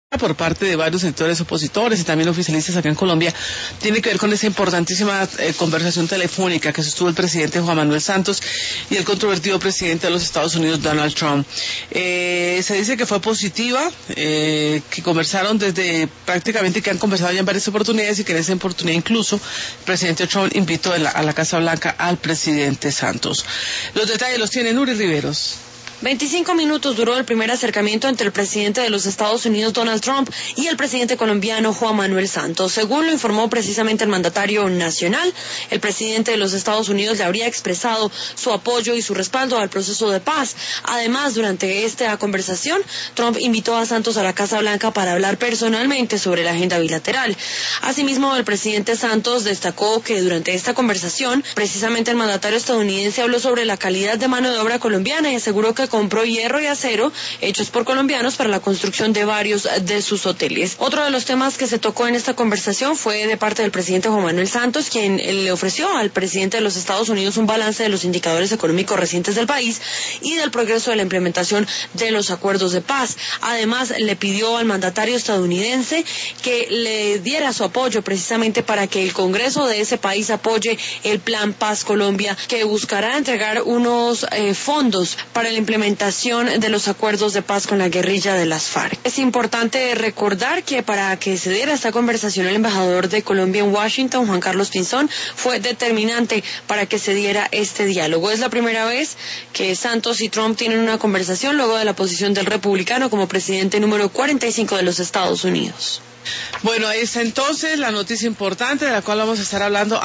por parte de varios sectores opositores y también oficialistas acá en Colombia, tiene que ver con esa importantísima conversación telefónica que sostuvo el presidente Juan Manuel Santos y el controvertido presidente de los Estados Unidos, Donald Trump. Se dice que fue positiva, que conversaron prácticamente que han conversado ya en varias oportunidades y que en esa oportunidad incluso el presidente Trump invitó a la Casa Blanca al presidente Santos. Los detalles los tiene Nuri Riveros. 25 minutos duró el primer acercamiento entre el presidente de los Estados Unidos, Donald Trump, y el presidente colombiano, Juan Manuel Santos. Según lo informó precisamente el mandatario nacional, el presidente de los Estados Unidos le habría expresado su apoyo y su respaldo al proceso de paz. Además, durante esta conversación, Trump invitó a Santos a la Casa Blanca para hablar personalmente sobre la agenda bilateral. Asimismo, el presidente Santos destacó que durante esta conversación, precisamente el mandatario estadounidense habló sobre la calidad de mano de obra colombiana y aseguró que compró hierro y acero hechos por colombianos para la construcción de varios de sus hoteles. Otro de los temas que se tocó en esta conversación fue de parte del presidente Juan Manuel Santos, quien le ofreció al presidente de los Estados Unidos un balance de los indicadores económicos recientes del país y del progreso de la implementación de los acuerdos de paz. Además, le pidió al mandatario estadounidense que le diera su apoyo precisamente para que el Congreso de ese país apoye el Plan Paz Colombia, que buscará entregar unos fondos para la implementación de los acuerdos de paz con la guerrilla de las FARC. Es importante recordar que para que se diera esta conversación, el embajador de Colombia en Washington, Juan Carlos Pinzón, fue determinante para que se diera este diálogo. Es la primera vez que Santos y Trump tienen una conversación luego de la posición del republicano como presidente número 45 de los Estados Unidos. Bueno, ahí está entonces la noticia importante de la cual vamos a estar hablando